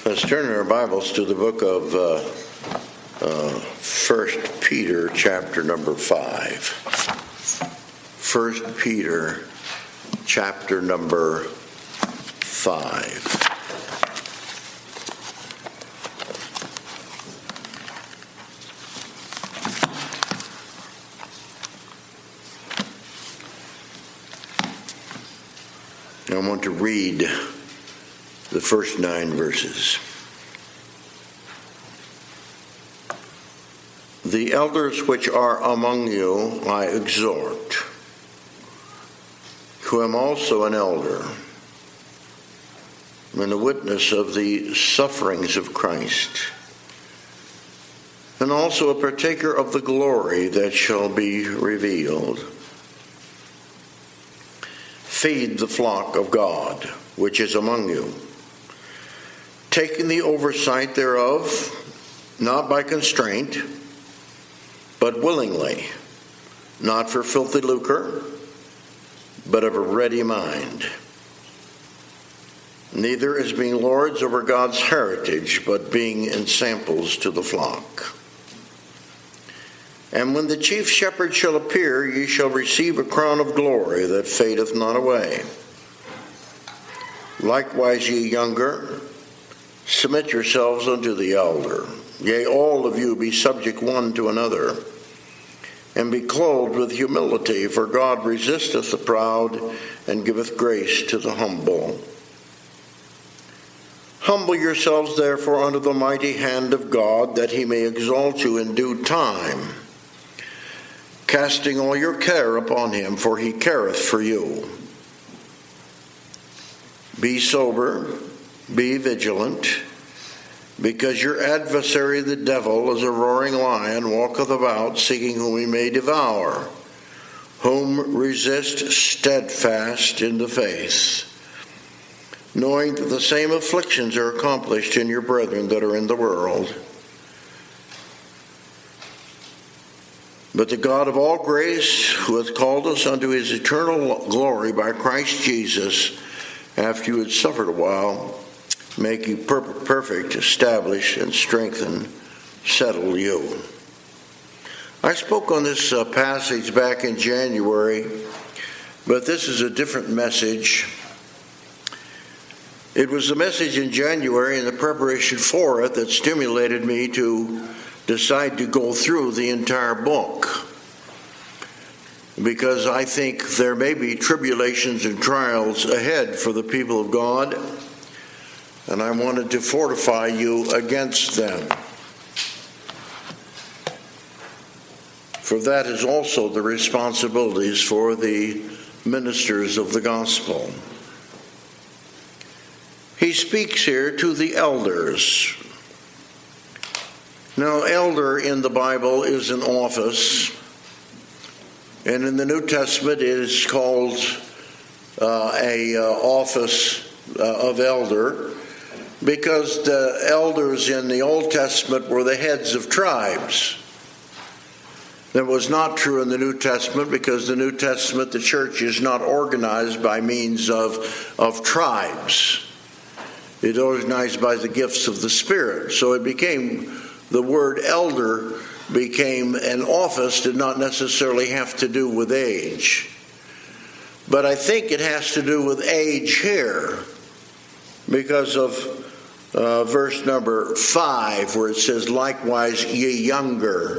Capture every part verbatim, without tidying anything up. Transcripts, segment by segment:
Let's turn our Bibles to the book of uh, uh, First Peter, chapter number five. First Peter, chapter number five. I want to read the first nine verses. The elders which are among you I exhort, who am also an elder, and a witness of the sufferings of Christ, and also a partaker of the glory that shall be revealed. Feed the flock of God, which is among you, taking the oversight thereof, not by constraint, but willingly, not for filthy lucre, but of a ready mind, neither as being lords over God's heritage, but being ensamples to the flock. And when the chief shepherd shall appear, ye shall receive a crown of glory that fadeth not away. Likewise, ye younger, submit yourselves unto the elder. Yea, all of you be subject one to another, and be clothed with humility, for God resisteth the proud, and giveth grace to the humble. Humble yourselves therefore under the mighty hand of God, that he may exalt you in due time, casting all your care upon him, for he careth for you. Be sober, be vigilant, because your adversary the devil, as a roaring lion, walketh about, seeking whom he may devour, whom resist steadfast in the faith, knowing that the same afflictions are accomplished in your brethren that are in the world. But the God of all grace, who hath called us unto his eternal glory by Christ Jesus, after you had suffered a while, make you per- perfect, establish, and strengthen, settle you. I spoke on this uh, passage back in January, but this is a different message. It was the message in January and the preparation for it that stimulated me to decide to go through the entire book, because I think there may be tribulations and trials ahead for the people of God, and I wanted to fortify you against them. For that is also the responsibilities for the ministers of the gospel. He speaks here to the elders. Now, elder in the Bible is an office, and in the New Testament it is called uh, a uh, office uh, of elder, because the elders in the Old Testament were the heads of tribes. That was not true in the New Testament, because the New Testament, the church, is not organized by means of, of tribes. It's organized by the gifts of the Spirit. So it became, the word elder became an office, did not necessarily have to do with age. But I think it has to do with age here, because of uh, verse number five, where it says, likewise ye younger.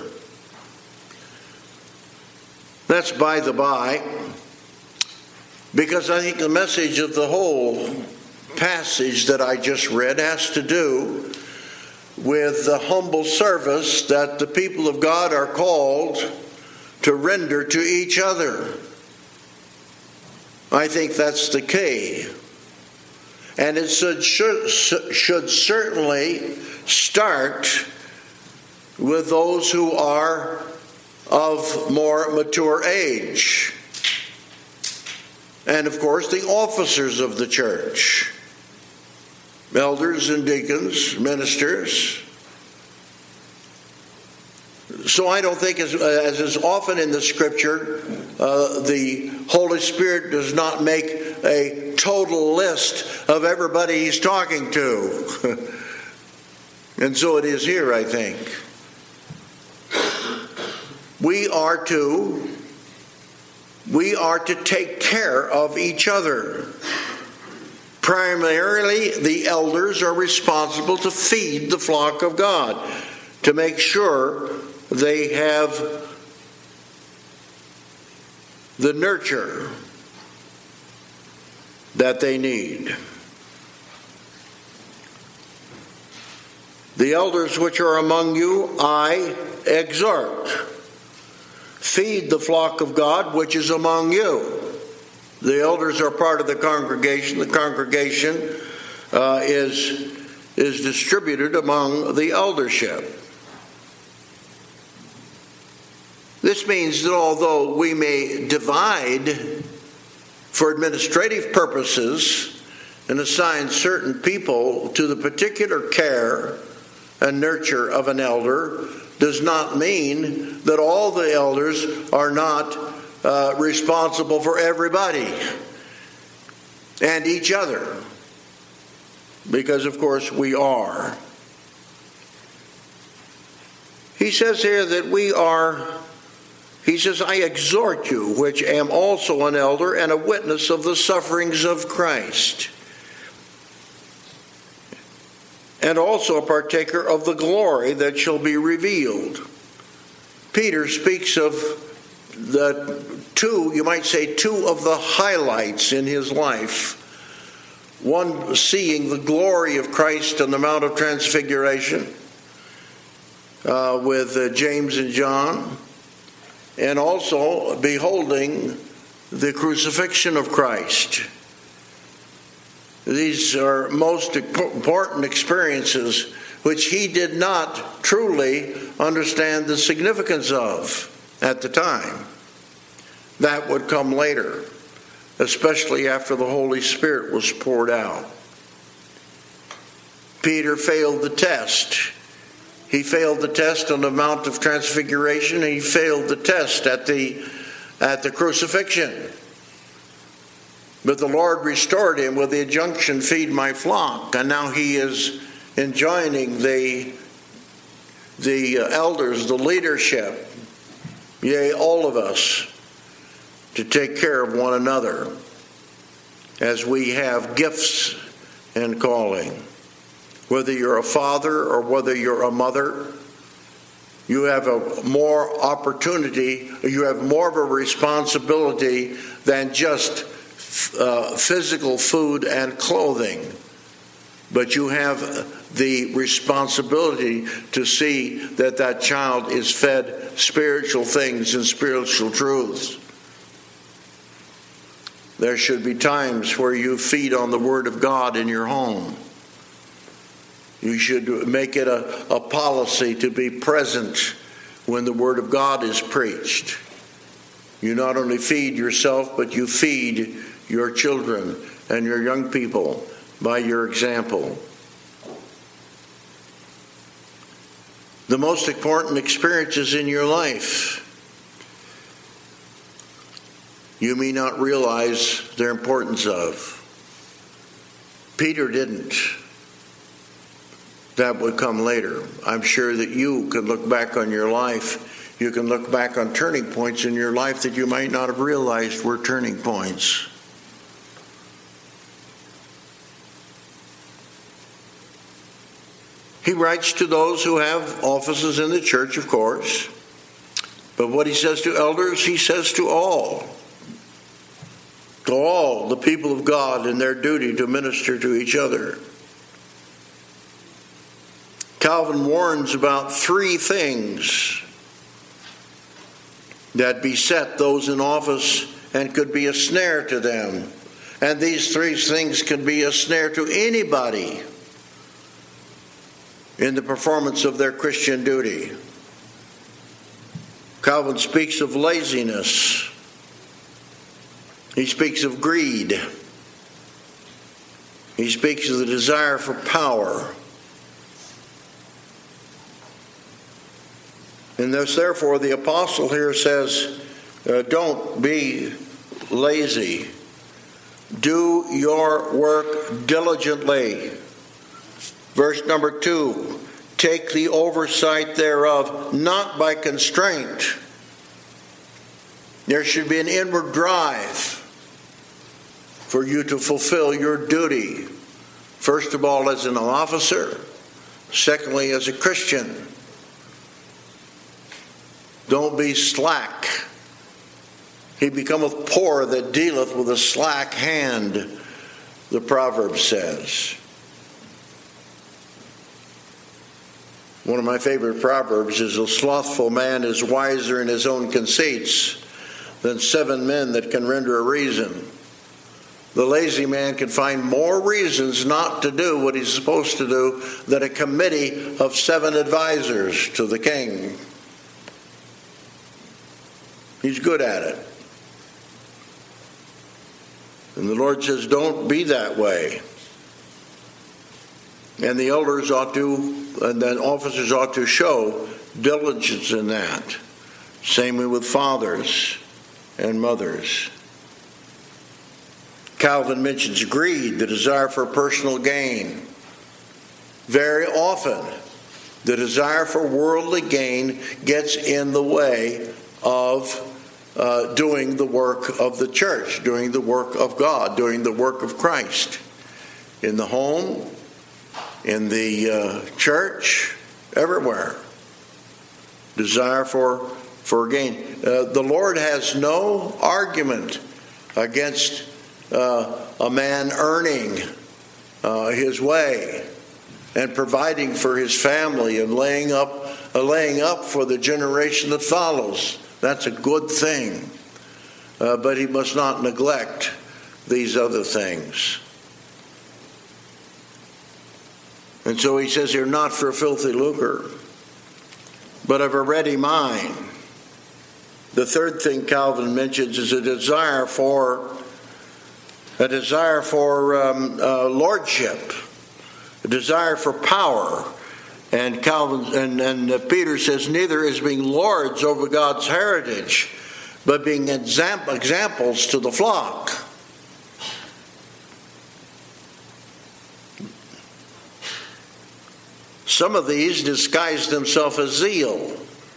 That's by the by, because I think the message of the whole passage that I just read has to do with the humble service that the people of God are called to render to each other. I think that's the key. And it should, should, should certainly start with those who are of more mature age. And of course, the officers of the church. Elders and deacons, ministers. So I don't think, as, as is often in the Scripture, uh, the Holy Spirit does not make a total list of everybody he's talking to. And so it is here, I think. We are to, we are to take care of each other. Primarily, the elders are responsible to feed the flock of God, to make sure they have the nurture that they need. The elders which are among you, I exhort. Feed the flock of God which is among you. The elders are part of the congregation. The congregation uh, is, is distributed among the eldership. This means that although we may divide for administrative purposes and assign certain people to the particular care and nurture of an elder, does not mean that all the elders are not uh, responsible for everybody and each other. Because, of course, we are. He says here that we are, he says, I exhort you, which am also an elder and a witness of the sufferings of Christ, and also a partaker of the glory that shall be revealed. Peter speaks of the two, you might say, two of the highlights in his life. One, seeing the glory of Christ on the Mount of Transfiguration uh, with uh, James and John, and also beholding the crucifixion of Christ. These are most important experiences which he did not truly understand the significance of at the time. That would come later, especially after the Holy Spirit was poured out. Peter failed the test. He failed the test on the Mount of Transfiguration, and he failed the test at the, at the crucifixion. But the Lord restored him with the injunction, feed my flock. And now he is enjoining the, the elders, the leadership, yea, all of us, to take care of one another as we have gifts and calling. Whether you're a father or whether you're a mother, you have a more opportunity, you have more of a responsibility than just Uh, physical food and clothing, but you have the responsibility to see that that child is fed spiritual things and spiritual truths. There should be times where you feed on the Word of God in your home. You should make it a, a policy to be present when the Word of God is preached. You not only feed yourself, but you feed your children and your young people by your example. The most important experiences in your life, you may not realize their importance of. Peter didn't. That would come later. I'm sure that you could look back on your life. You can look back on turning points in your life that you might not have realized were turning points. He writes to those who have offices in the church, of course. But what he says to elders, he says to all. To all the people of God in their duty to minister to each other. Calvin warns about three things that beset those in office and could be a snare to them. And these three things can be a snare to anybody in the performance of their Christian duty. Calvin speaks of laziness. He speaks of greed. He speaks of the desire for power. And thus, therefore, the apostle here says, uh, don't be lazy. Do your work diligently. Verse number two, take the oversight thereof, not by constraint. There should be an inward drive for you to fulfill your duty. First of all, as an officer. Secondly, as a Christian. Don't be slack. He becometh poor that dealeth with a slack hand, the proverb says. One of my favorite proverbs is, a slothful man is wiser in his own conceits than seven men that can render a reason. The lazy man can find more reasons not to do what he's supposed to do than a committee of seven advisors to the king. He's good at it. And the Lord says, don't be that way. And the elders ought to, and then officers ought to show diligence in that. Same way with fathers and mothers. Calvin mentions greed, the desire for personal gain. Very often, the desire for worldly gain gets in the way of uh, doing the work of the church, doing the work of God, doing the work of Christ. In the home, in the uh, church, everywhere. Desire for, for gain. Uh, the Lord has no argument against uh, a man earning uh, his way and providing for his family and laying up, uh, laying up for the generation that follows. That's a good thing. Uh, but he must not neglect these other things. And so he says here, not for filthy lucre, but of a ready mind. The third thing Calvin mentions is a desire for a desire for um, uh, lordship, a desire for power. And Calvin and, and uh, Peter says, neither is being lords over God's heritage, but being exam- examples to the flock. Some of these disguise themselves as zeal.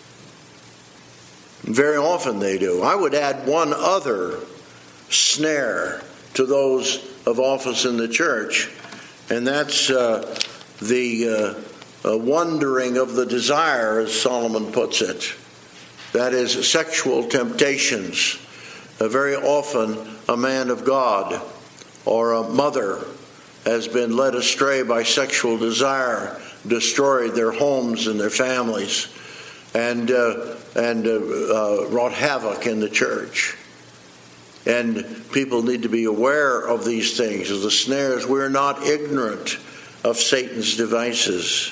Very often they do. I would add one other snare to those of office in the church, and that's uh, the uh, uh, wandering of the desire, as Solomon puts it. That is, sexual temptations. Uh, very often a man of God or a mother has been led astray by sexual desire, destroyed their homes and their families, and uh, and uh, uh, wrought havoc in the church. And people need to be aware of these things, of the snares. We're not ignorant of Satan's devices.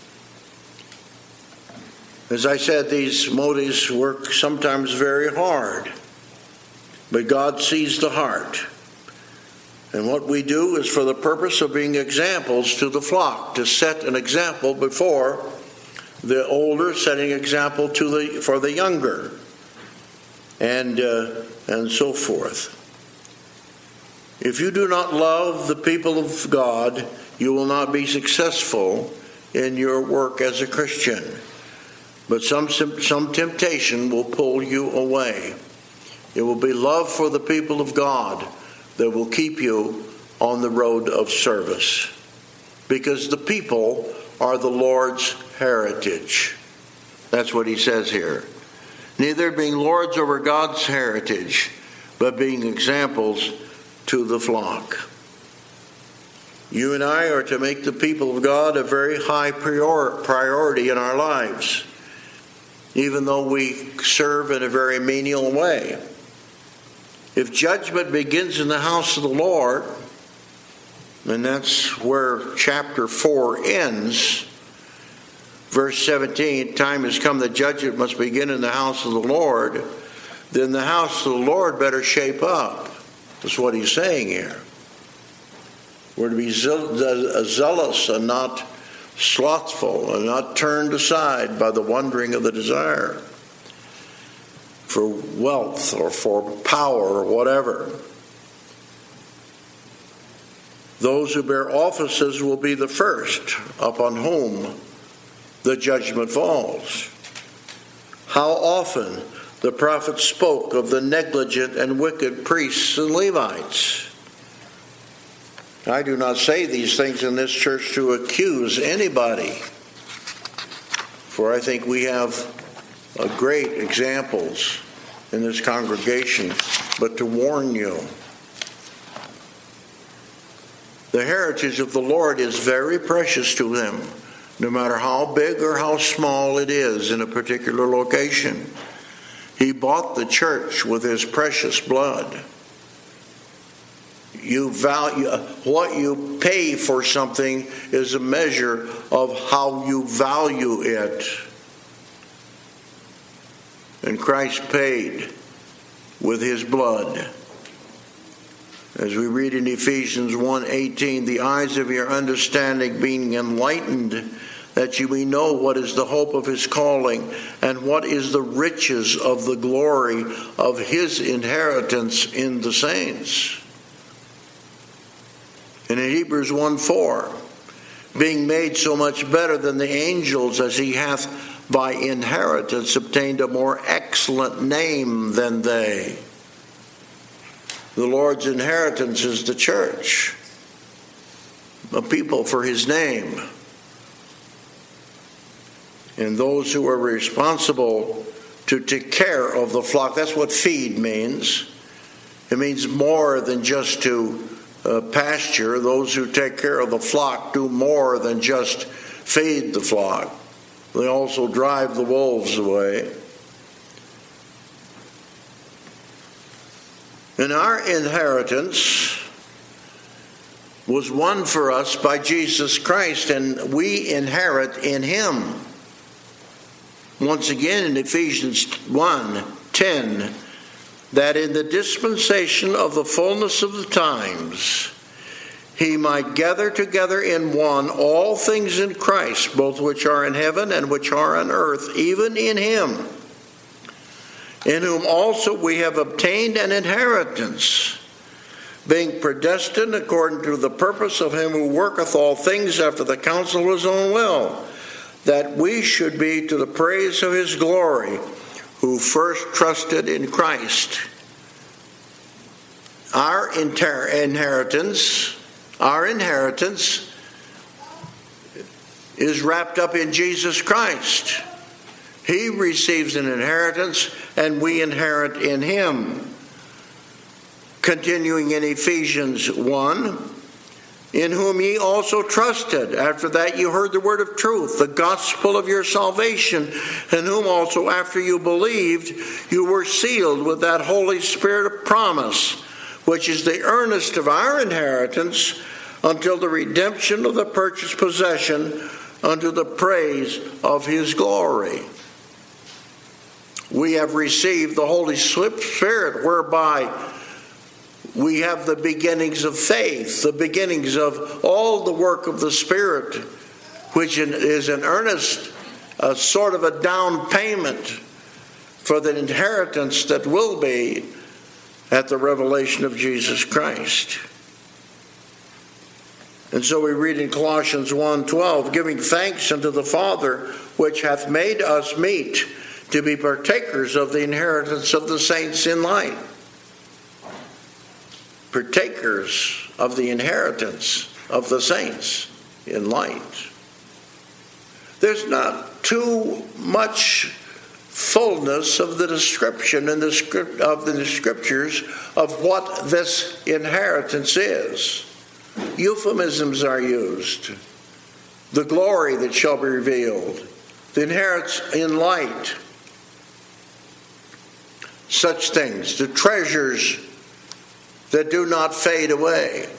As I said, these motives work sometimes very hard, but God sees the heart. And what we do is for the purpose of being examples to the flock, to set an example before the older, setting example to the for the younger, and uh, and so forth. If you do not love the people of God, you will not be successful in your work as a Christian. But some some temptation will pull you away. It will be love for the people of God that will keep you on the road of service. Because the people are the Lord's heritage. That's what he says here. Neither being lords over God's heritage, but being examples to the flock. You and I are to make the people of God a very high prior- priority in our lives, even though we serve in a very menial way. If judgment begins in the house of the Lord, and that's where chapter four ends, verse seventeen, time has come that judgment must begin in the house of the Lord, then the house of the Lord better shape up. That's what he's saying here. We're to be zealous and not slothful, and not turned aside by the wandering of the desire for wealth or for power or whatever. Those who bear offices will be the first upon whom the judgment falls. How often the prophet spoke of the negligent and wicked priests and Levites. I do not say these things in this church to accuse anybody, for I think we have uh, great examples in this congregation, but to warn you. The heritage of the Lord is very precious to Him, no matter how big or how small it is in a particular location. He bought the church with His precious blood. You value what you pay for something is a measure of how you value it. And Christ paid with His blood. As we read in Ephesians one eighteen, the eyes of your understanding being enlightened, that you may know what is the hope of His calling, and what is the riches of the glory of His inheritance in the saints. And in Hebrews one four, being made so much better than the angels, as He hath by inheritance obtained a more excellent name than they. The Lord's inheritance is the church, a people for His name. And those who are responsible to take care of the flock. That's what feed means. It means more than just to uh, pasture. Those who take care of the flock do more than just feed the flock. They also drive the wolves away. And our inheritance was won for us by Jesus Christ, and we inherit in Him. Once again in Ephesians one ten, that in the dispensation of the fullness of the times He might gather together in one all things in Christ, both which are in heaven and which are on earth, even in Him, in whom also we have obtained an inheritance, being predestined according to the purpose of Him who worketh all things after the counsel of His own will, that we should be to the praise of His glory, who first trusted in Christ. Our inter- inheritance, our inheritance is wrapped up in Jesus Christ. He receives an inheritance, and we inherit in Him. Continuing in Ephesians one, in whom ye also trusted, after that you heard the word of truth, the gospel of your salvation, in whom also after you believed, you were sealed with that Holy Spirit of promise, which is the earnest of our inheritance, until the redemption of the purchased possession, unto the praise of His glory. We have received the Holy Spirit, whereby we have the beginnings of faith, the beginnings of all the work of the Spirit, which is an earnest, a sort of a down payment for the inheritance that will be at the revelation of Jesus Christ. And so we read in Colossians one twelve, giving thanks unto the Father, which hath made us meet to be partakers of the inheritance of the saints in light. Partakers of the inheritance of the saints in light. There's not too much fullness of the description in the script of the scriptures of what this inheritance is. Euphemisms are used. The glory that shall be revealed, the inheritance in light, such things, the treasures that do not fade away.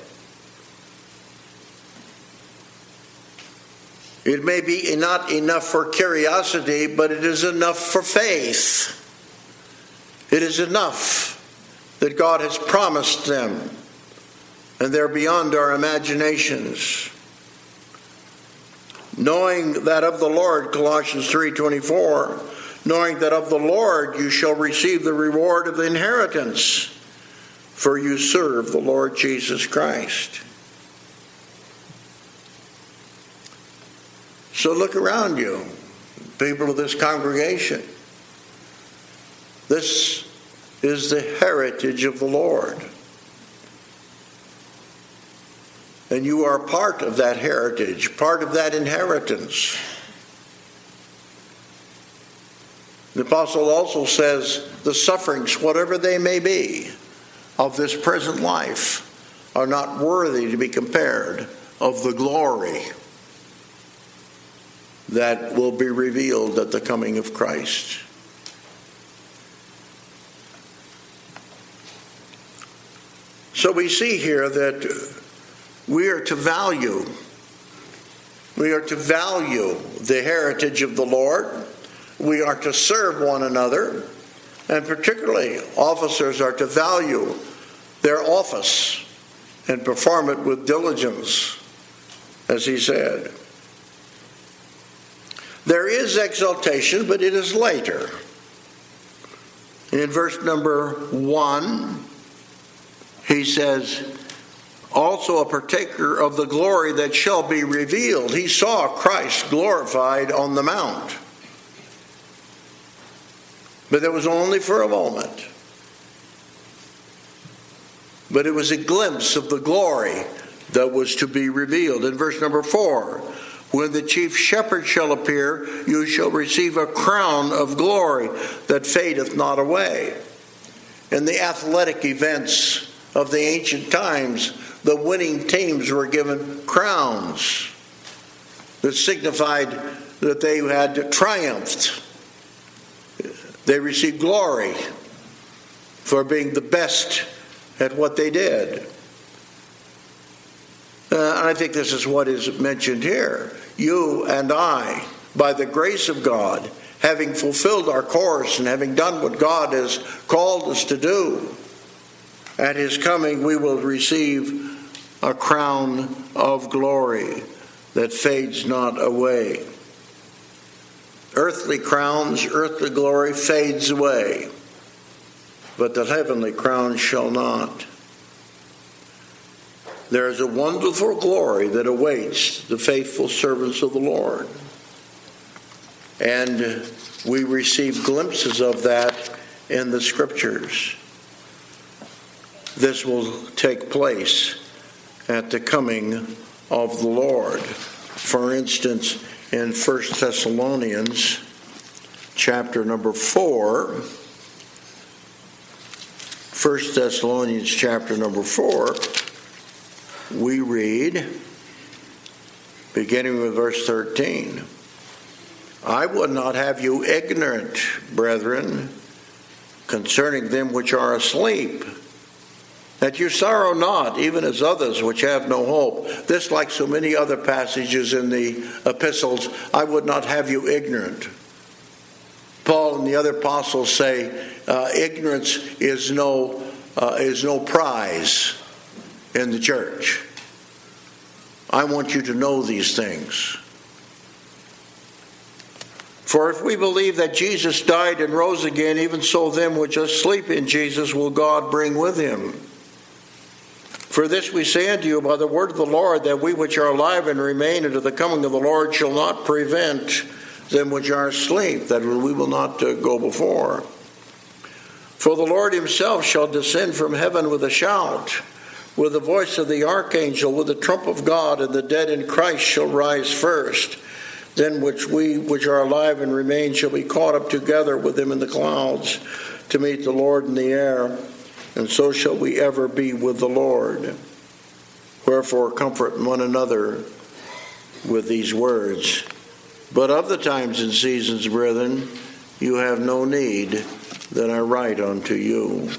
It may be not enough for curiosity, but it is enough for faith. It is enough that God has promised them, and they're beyond our imaginations. Knowing that of the Lord, Colossians three twenty-four, knowing that of the Lord you shall receive the reward of the inheritance, for you serve the Lord Jesus Christ. So look around you, people of this congregation. This is the heritage of the Lord. And you are part of that heritage, part of that inheritance. The apostle also says the sufferings, whatever they may be, of this present life are not worthy to be compared of the glory that will be revealed at the coming of Christ. So we see here that we are to value, we are to value the heritage of the Lord. We are to serve one another, and particularly officers are to value their office and perform it with diligence, as he said. There is exaltation, but it is later. In verse number one, he says, also a partaker of the glory that shall be revealed. He saw Christ glorified on the mount. But it was only for a moment. But it was a glimpse of the glory that was to be revealed. In verse number four, when the chief shepherd shall appear, you shall receive a crown of glory that fadeth not away. In the athletic events of the ancient times, the winning teams were given crowns that signified that they had triumphed. They received glory for being the best at what they did. Uh, and I think this is what is mentioned here. You and I, by the grace of God, having fulfilled our course and having done what God has called us to do, at his coming we will receive a crown of glory that fades not away. Earthly crowns, earthly glory fades away, but the heavenly crown shall not. There is a wonderful glory that awaits the faithful servants of the Lord. And we receive glimpses of that in the Scriptures. This will take place at the coming of the Lord. For instance, in First Thessalonians chapter number four, First Thessalonians chapter number four, we read, beginning with verse thirteen, I would not have you ignorant, brethren, concerning them which are asleep, that you sorrow not, even as others which have no hope. This, like so many other passages in the epistles, I would not have you ignorant. Paul and the other apostles say uh, ignorance is no uh, is no prize in the church. I want you to know these things. For if we believe that Jesus died and rose again, even so them which are asleep in Jesus will God bring with him. For this we say unto you by the word of the Lord, that we which are alive and remain unto the coming of the Lord shall not prevent them which are asleep, that we will not uh, go before. For the Lord himself shall descend from heaven with a shout, with the voice of the archangel, with the trump of God, and the dead in Christ shall rise first. Then which we which are alive and remain shall be caught up together with him in the clouds to meet the Lord in the air, and so shall we ever be with the Lord. Wherefore comfort one another with these words. But of the times and seasons, brethren, you have no need that I write unto you.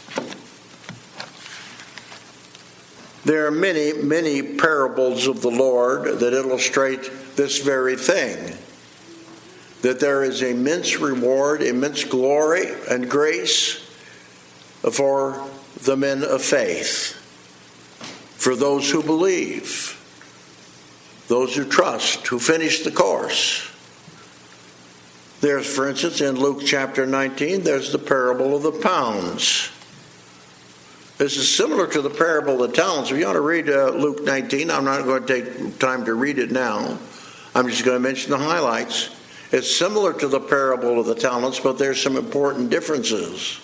There are many, many parables of the Lord that illustrate this very thing, that there is immense reward, immense glory and grace for the men of faith, for those who believe, those who trust, who finish the course. There's, for instance, in Luke chapter nineteen, there's the parable of the pounds. This is similar to the parable of the talents. If you want to read uh, Luke nineteen, I'm not going to take time to read it now. I'm just going to mention the highlights. It's similar to the parable of the talents, but there's some important differences.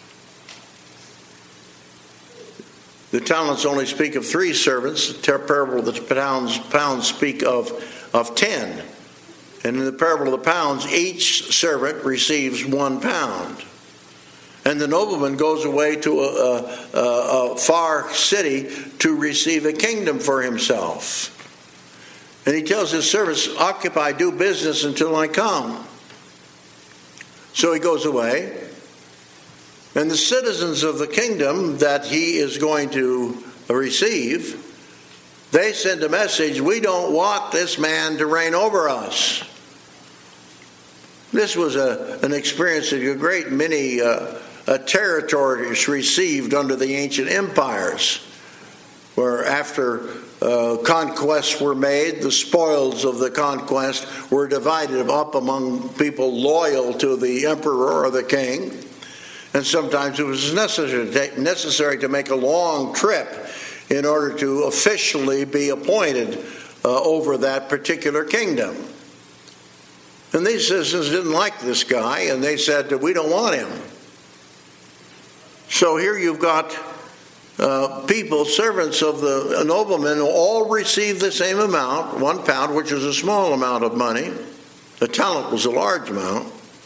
The talents only speak of three servants. The parable of the pounds, pounds speak of, of ten. And in the parable of the pounds, each servant receives one pound. And the nobleman goes away to a, a, a far city to receive a kingdom for himself. And he tells his servants, occupy, do business until I come. So he goes away. And the citizens of the kingdom that he is going to receive, they send a message, we don't want this man to reign over us. This was a, an experience that a great many uh, uh, territories received under the ancient empires, where after uh, conquests were made, the spoils of the conquest were divided up among people loyal to the emperor or the king. And sometimes it was necessary to, take, necessary to make a long trip in order to officially be appointed uh, over that particular kingdom. And these citizens didn't like this guy, and they said, we don't want him. So here you've got uh, people, servants of the nobleman, who all receive the same amount, one pound, which is a small amount of money. The talent was a large amount.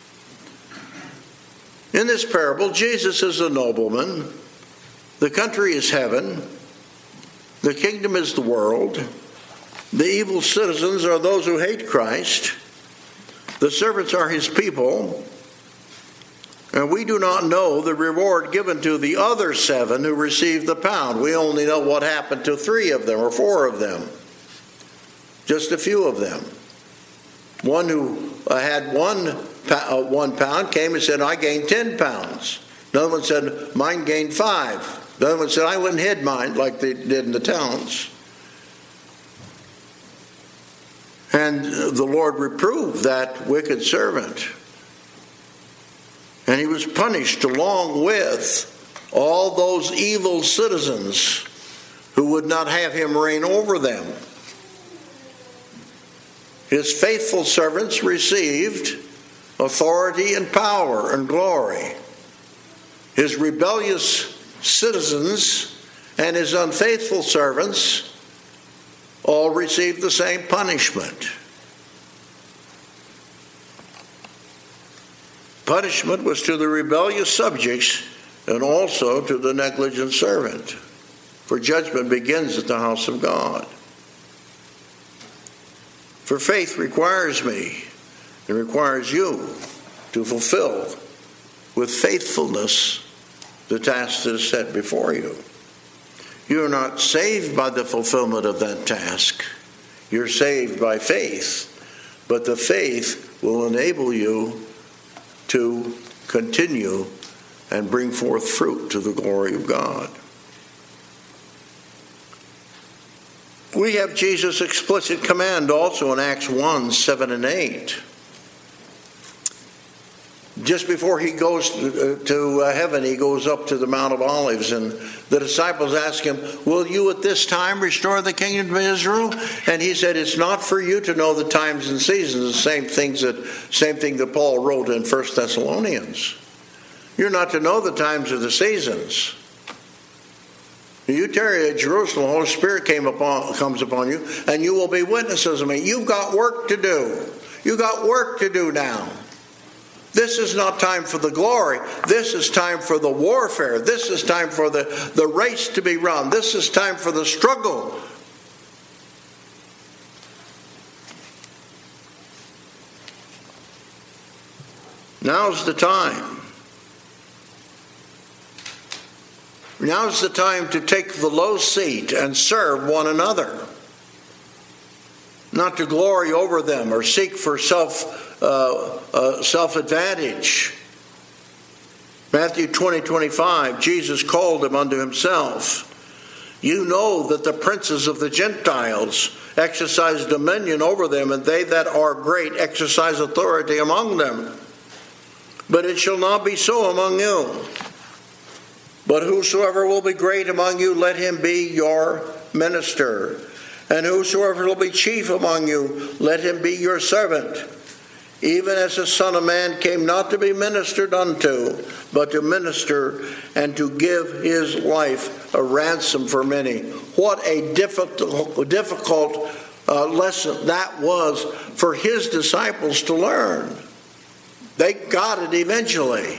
In this parable, Jesus is a nobleman. The country is heaven. The kingdom is the world. The evil citizens are those who hate Christ. The servants are his people. And we do not know the reward given to the other seven who received the pound. We only know what happened to three of them or four of them. Just a few of them. One who had one, uh, one pound came and said, I gained ten pounds. Another one said, mine gained five. The other one said, I went and hid mine like they did in the talents. And the Lord reproved that wicked servant. And he was punished along with all those evil citizens who would not have him reign over them. His faithful servants received authority and power and glory. His rebellious citizens and his unfaithful servants all received the same punishment. Punishment was to the rebellious subjects and also to the negligent servant. For judgment begins at the house of God. For faith requires me, it requires you to fulfill with faithfulness the task that is set before you. You are not saved by the fulfillment of that task. You're saved by faith. But the faith will enable you to continue and bring forth fruit to the glory of God. We have Jesus' explicit command also in Acts one, seven and eight. Just before he goes to heaven, he goes up to the Mount of Olives, and the disciples ask him, will you at this time restore the kingdom of Israel? And he said, it's not for you to know the times and seasons, the same things that same thing that Paul wrote in First Thessalonians. You're not to know the times or the seasons. You tarry at Jerusalem, the Holy Spirit came upon, comes upon you, and you will be witnesses of me. You've got work to do. You've got work to do now. This is not time for the glory. This is time for the warfare. This is time for the, the race to be run. This is time for the struggle. Now's the time. Now's the time to take the low seat and serve one another. Not to glory over them or seek for self Uh, uh, self-advantage. Matthew twenty, twenty-five, Jesus called them unto himself. You know that the princes of the Gentiles exercise dominion over them, and they that are great exercise authority among them. But it shall not be so among you. But whosoever will be great among you, let him be your minister. And whosoever will be chief among you, let him be your servant, even as the Son of Man came not to be ministered unto, but to minister and to give his life a ransom for many. What a difficult, difficult uh, lesson that was for his disciples to learn. They got it eventually.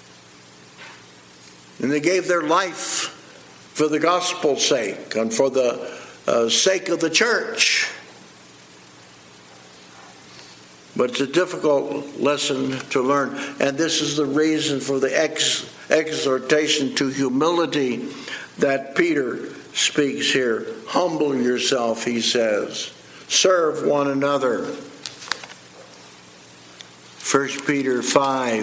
And they gave their life for the gospel's sake and for the uh, sake of the church. But it's a difficult lesson to learn. And this is the reason for the ex- exhortation to humility that Peter speaks here. Humble yourself, he says. Serve one another. First Peter five,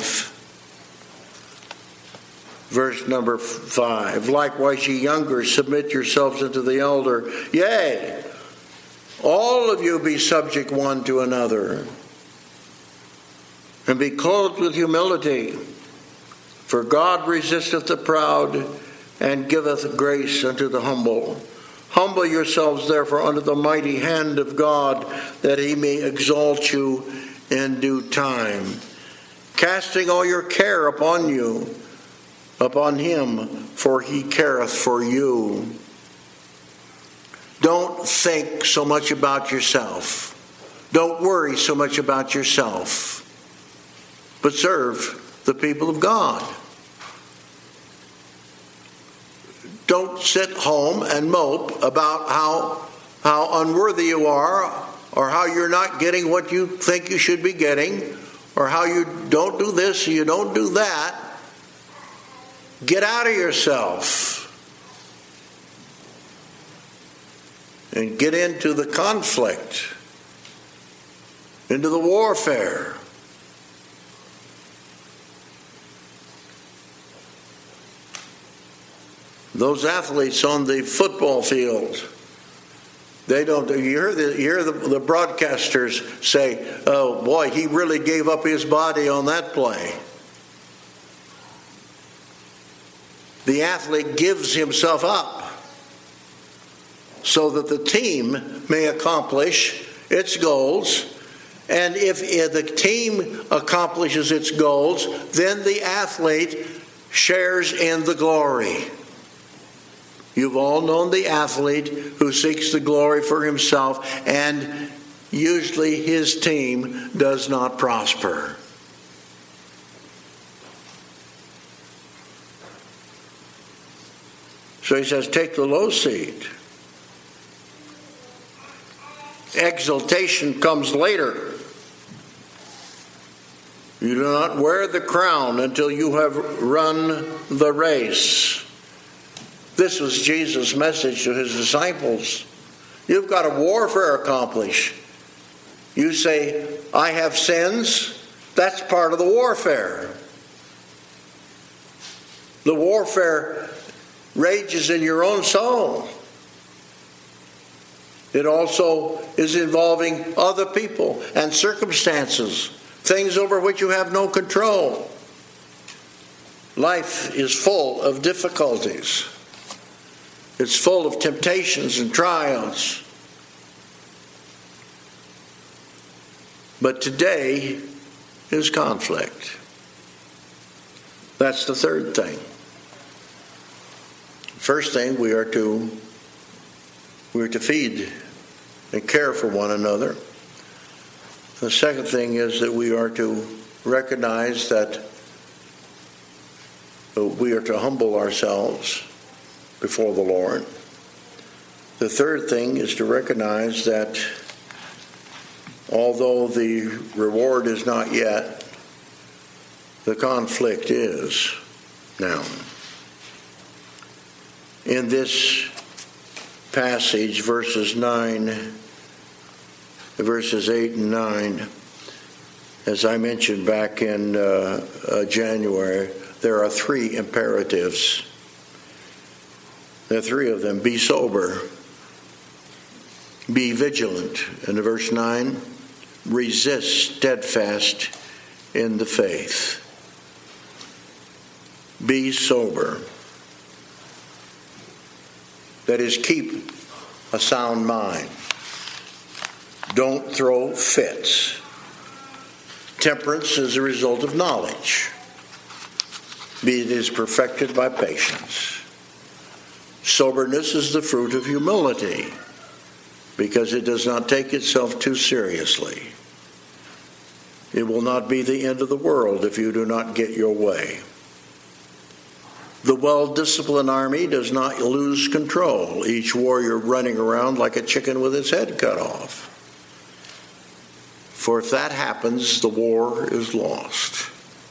verse number five. Likewise, ye younger, submit yourselves unto the elder. Yea, all of you be subject one to another, and be clothed with humility. For God resisteth the proud, and giveth grace unto the humble. Humble yourselves therefore under the mighty hand of God, that he may exalt you in due time. Casting all your care upon you, upon him, for he careth for you. Don't think so much about yourself. Don't worry so much about yourself. But serve the people of God. Don't sit home and mope about how, how unworthy you are, or how you're not getting what you think you should be getting, or how you don't do this, you don't do that. Get out of yourself and get into the conflict, into the warfare. Those athletes on the football field, they don't. You hear the, you hear the, the broadcasters say, "Oh boy, he really gave up his body on that play." The athlete gives himself up so that the team may accomplish its goals. And if, if the team accomplishes its goals, then the athlete shares in the glory. You've all known the athlete who seeks the glory for himself, and usually his team does not prosper. So he says, take the low seat. Exaltation comes later. You do not wear the crown until you have run the race. This was Jesus' message to his disciples. You've got a warfare to accomplish. You say, I have sins. That's part of the warfare. The warfare rages in your own soul. It also is involving other people and circumstances, things over which you have no control. Life is full of difficulties. It's full of temptations and trials. But today is conflict. That's the third thing. First thing, we are to we are to feed and care for one another. The second thing is that we are to recognize that we are to humble ourselves before the Lord. The third thing is to recognize that although the reward is not yet, the conflict is now. In this passage, verses nine, verses eight and nine, as I mentioned back in uh, uh, January, there are three imperatives. There are three of them. Be sober. Be vigilant. And in verse nine, resist steadfast in the faith. Be sober. That is, keep a sound mind. Don't throw fits. Temperance is a result of knowledge. It is perfected by patience. Soberness is the fruit of humility, because it does not take itself too seriously. It will not be the end of the world if you do not get your way. The well-disciplined army does not lose control, each warrior running around like a chicken with its head cut off. For if that happens, the war is lost.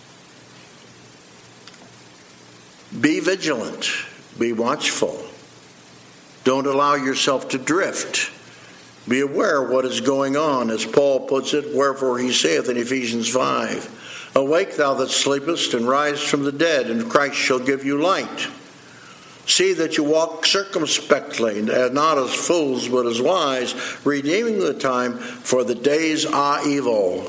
Be vigilant. Be watchful. Don't allow yourself to drift. Be aware of what is going on, as Paul puts it, wherefore he saith in Ephesians five, awake thou that sleepest, and rise from the dead, and Christ shall give you light. See that you walk circumspectly, and not as fools, but as wise, redeeming the time, for the days are evil.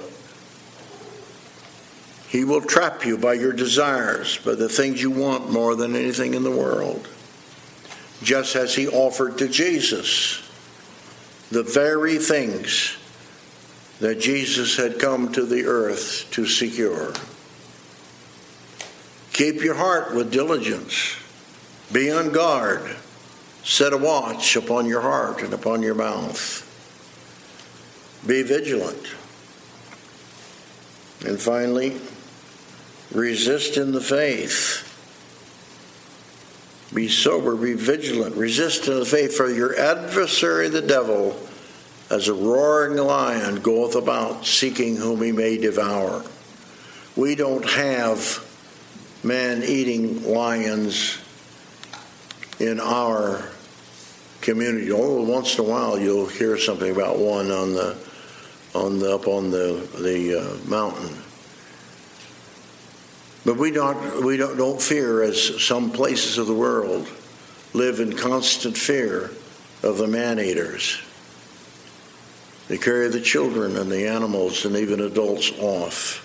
He will trap you by your desires, by the things you want more than anything in the world. Just as he offered to Jesus the very things that Jesus had come to the earth to secure. Keep your heart with diligence. Be on guard. Set a watch upon your heart and upon your mouth. Be vigilant. And finally, resist in the faith. Be sober, be vigilant, resist in the faith, for your adversary the devil, as a roaring lion, goeth about, seeking whom he may devour. We don't have man-eating lions in our community. Oh, once in a while you'll hear something about one on the on the up on the the uh, mountain. But we don't we don't don't fear, as some places of the world live in constant fear of the man-eaters. They carry the children and the animals and even adults off.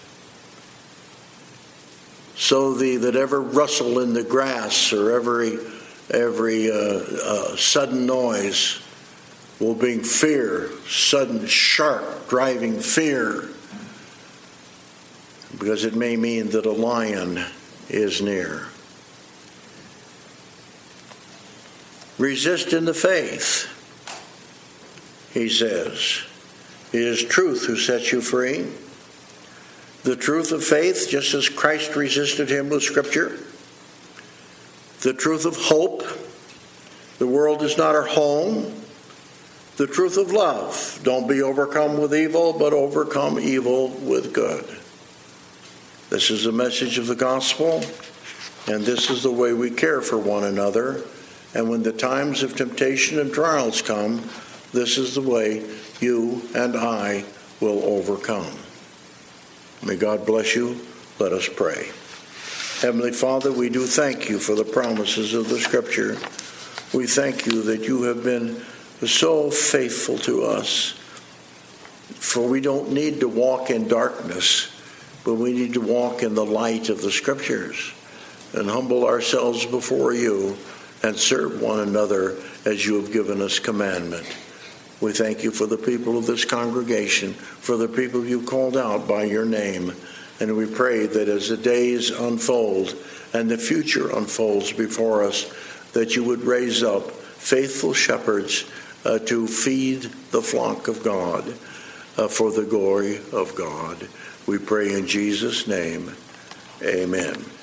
So the that every rustle in the grass or every every uh, uh, sudden noise will bring fear, sudden, sharp, driving fear, because it may mean that a lion is near. Resist in the faith, he says. It is truth who sets you free. The truth of faith, just as Christ resisted him with Scripture. The truth of hope. The world is not our home. The truth of love. Don't be overcome with evil, but overcome evil with good. This is the message of the gospel, and this is the way we care for one another. And when the times of temptation and trials come, this is the way you and I will overcome. May God bless you. Let us pray. Heavenly Father, we do thank you for the promises of the Scripture. We thank you that you have been so faithful to us. For we don't need to walk in darkness, but we need to walk in the light of the Scriptures and humble ourselves before you and serve one another as you have given us commandment. We thank you for the people of this congregation, for the people you called out by your name. And we pray that as the days unfold and the future unfolds before us, that you would raise up faithful shepherds uh, to feed the flock of God uh, for the glory of God. We pray in Jesus' name. Amen.